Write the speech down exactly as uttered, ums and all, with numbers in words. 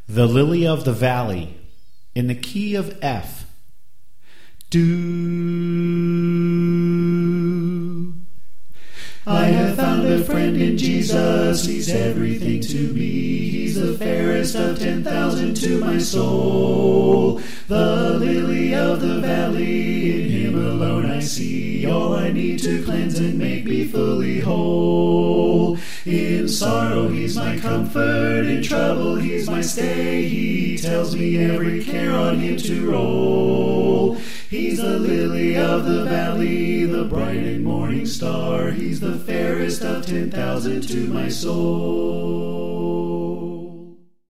The Lily of the Valley, in the key of F. Do. I have found a friend in Jesus, he's everything to me. He's the fairest of ten thousand to my soul. The lily of the valley, in him alone I see all I need to cleanse and make me fully whole. In sorrow he's my comfort, in trouble he's my stay. He tells me every care on him to roll. He's the lily of the valley, the bright and morning star. He's the fairest of ten thousand to my soul.